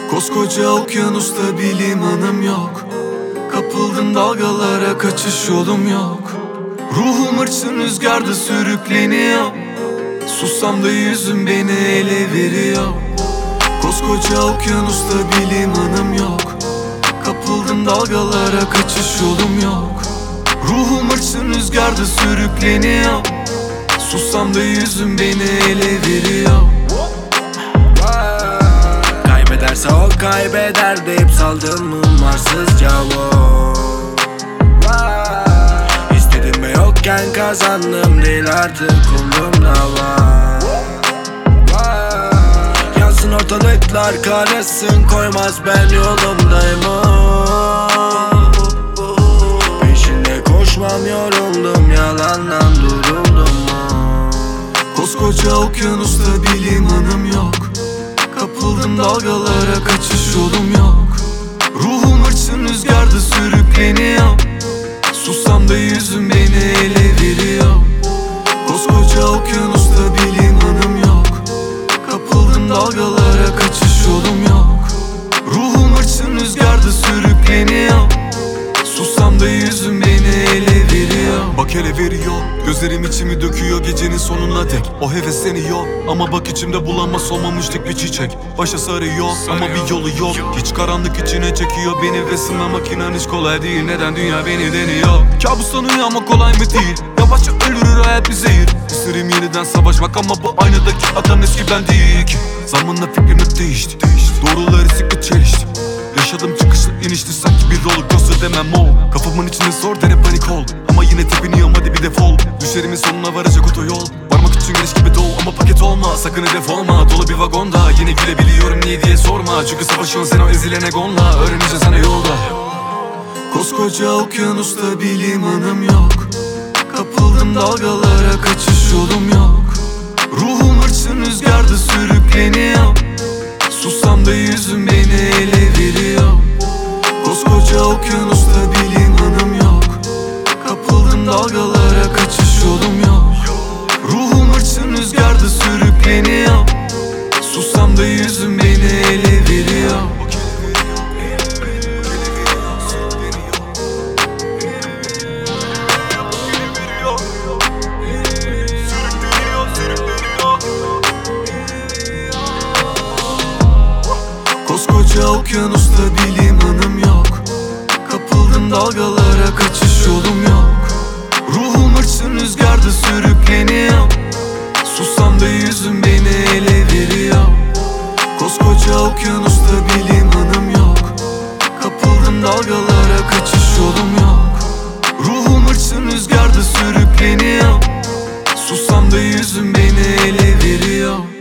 Koskoca okyanusta bir limanım yok. Kapıldım dalgalara, kaçış yolum yok. Ruhum hırçın rüzgarda sürükleniyor. Sussam da yüzüm beni ele veriyor. Koskoca okyanusta bir limanım yok. Kapıldım dalgalara, kaçış yolum yok. Ruhum hırçın rüzgarda sürükleniyor. Sussam da yüzüm beni ele veriyor. Kaybederse o kaybeder deyip saldım umarsızca İstedim ve yokken kazandım değil artık umrumda var. Yansın ortalıklar karışsın, koymaz ben yolumdayım. Peşinde koşmam, yoruldum, yalandan duruldum. Koskoca okyanusta bir limanım yok. Kapıldım dalgalara, kaçış yolum yok. Ruhum hırçın rüzgarda sürükleniyor. Sussam da yüzüm beni ele veriyor. Koskoca okyanusta bir limanım yok. Kapıldım dalgalara, kaçış yolum yok. Ruhum hırçın rüzgarda sürükleniyor. Sussam da yüzüm beni ele veriyor. Bak hele veriyor, gözlerim içimi döküyor gecenin sonuna dek. O hevesleniyor ama bak içimde bulanmaz olmamışlık bir çiçek. Başa sarıyor ama bir yolu yok. Hiç karanlık içine çekiyor beni ve sınamak inan hiç kolay değil. Neden dünya beni deniyor? Kabustan uyanmak kolay mı değil? Yavaşça ölür hayat bir zehir. İsterim yeniden savaşmak ama bu aynadaki adam eski ben değil ki. Zamanla fikrim hep değişti. Doğruları sıkı çelişti. Yaşadım çıkışlı inişli sanki bir roller coaster demem o. Kafamın içinde zor dene panik ol. Ama yine tepiniyorum hadi bir defol. Düşlerimin sonuna varacak otoyol. Varmak için giriş gibi dol ama paket olma. Sakın hedef olma, dolu bir vagonda. Yine gülebiliyorum niye diye sorma. Çünkü savaşıyorsun sen o ezilen egonla. Öğreneceğiz sana yolda. Koskoca okyanusta bir limanım yok. Kapıldım dalgalara, kaçış yolum yok. Ruhum hırçın rüzgarda sürükleniyor. Sussam da yüzüm beni ele veriyor. Koskoca okyanusta bir limanım yok. Kapıldım dalgalara, kaçış yolum yok. Ruhum hırçın rüzgarda sürükleniyor. Sussam da yüzüm beni ele veriyor. Koskoca okyanusta bir limanım yok. Kapıldım dalgalara, kaçış yolum yok. Ruhum hırçın rüzgarda sürükleniyor. Sussam da yüzüm beni ele veriyor. Koskoca okyanusta bir limanım yok. Kapıldım dalgalara, kaçış yolum yok. Ruhum hırçın rüzgarda sürükleniyor. Sussam da yüzüm beni ele veriyor.